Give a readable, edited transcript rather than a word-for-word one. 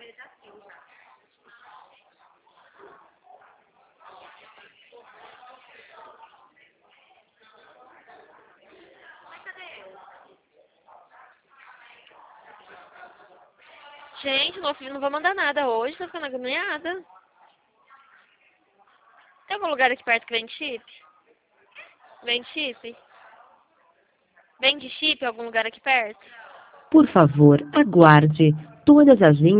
Gente, meu filho não vai mandar nada hoje, tô ficando agoniada. Tem algum lugar aqui perto que vende chip? Vende chip? Vende chip em algum lugar aqui perto? Por favor, aguarde. Todas as linhas